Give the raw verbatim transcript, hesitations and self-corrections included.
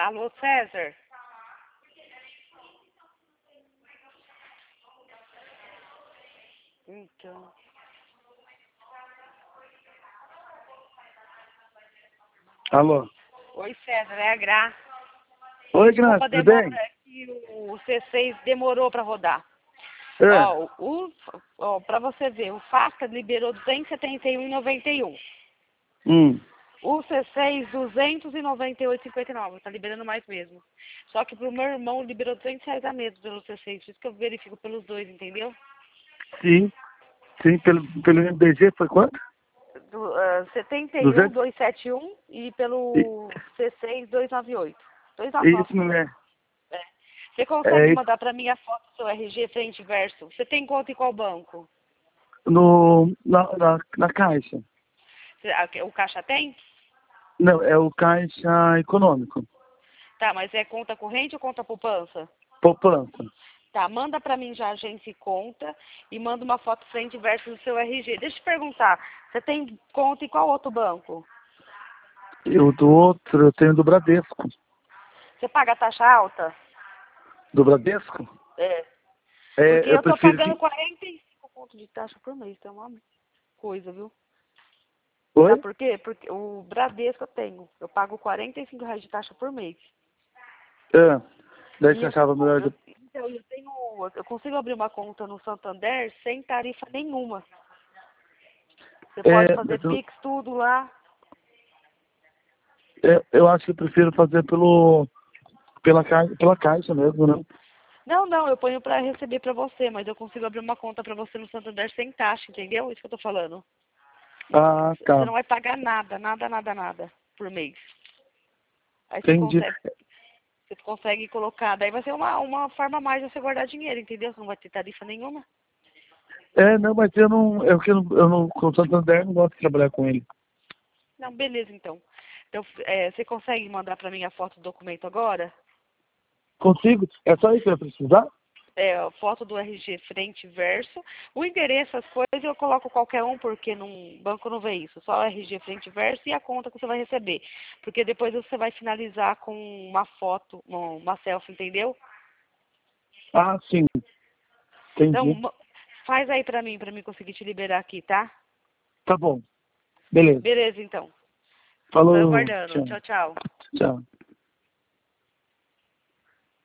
Alô, César? Então. Alô? Oi, César, é a Gra. Oi, Desculpa Graça, a tudo demora bem? que o C seis demorou para rodar. É. Ó, o, ó, para você ver, o FASCA liberou duzentos e setenta e um reais e noventa e um. Hum. O C seis, duzentos e noventa e oito reais e cinquenta e nove. Tá liberando mais mesmo. Só que pro meu irmão liberou duzentos reais a menos pelo C seis. Por isso que eu verifico pelos dois, entendeu? Sim. Sim, pelo, pelo M B G foi quanto? Do, uh, setenta e um, duzentos? duzentos e setenta e um e I- pelo C seis, duzentos e noventa e oito. Dois a Isso foto não mesmo. é. É. Você consegue É mandar para mim a foto do seu R G frente e verso? Você tem conta em qual banco? no, na, na, na Caixa. Você- a- O Caixa tem? Não, é o Caixa Econômico. Tá, mas é conta corrente ou conta poupança? Poupança. Tá, manda pra mim já agência e conta e manda uma foto frente e verso do seu R G. Deixa eu te perguntar, você tem conta em qual outro banco? E o do outro eu tenho do Bradesco. Você paga taxa alta? Do Bradesco? É. Porque É, eu eu tô prefiro pagando que... quarenta e cinco pontos de taxa por mês, é uma coisa, viu? Oi? Sabe por quê? Porque o Bradesco eu tenho. Eu pago quarenta e cinco reais de taxa por mês. É. Daí E você eu, achava melhor... eu, então, eu tenho. Eu consigo abrir uma conta no Santander sem tarifa nenhuma. Você pode É, fazer mas eu, Pix, tudo lá. é, eu acho que eu prefiro fazer pelo... Pela, caixa, pela Caixa mesmo, né? Não, não, eu ponho pra receber pra você, mas eu consigo abrir uma conta pra você no Santander sem taxa, entendeu? Isso que eu tô falando. Ah, Você tá. não vai pagar nada, nada, nada, nada por mês. Aí você Entendi. consegue, você consegue colocar, daí vai ser uma, uma forma a mais de você guardar dinheiro, entendeu? Você não vai ter tarifa nenhuma. É, não, mas eu não, eu, que eu não, eu não, com o Santander eu não gosto de trabalhar com ele. Não, beleza então. Então, é, você consegue mandar pra mim a foto do documento agora? Consigo? É só isso que eu ia precisar? É, a foto do R G frente e verso. O endereço, as coisas, eu coloco qualquer um, porque num banco não vê isso. Só o R G frente e verso e a conta que você vai receber. Porque depois você vai finalizar com uma foto, uma selfie, entendeu? Ah, sim. Então, Entendi. ma- faz aí pra mim, pra mim conseguir te liberar aqui, tá? Tá bom. Beleza. Beleza, então. Tô Falou. aguardando. Tchau. Tchau, tchau. Tchau.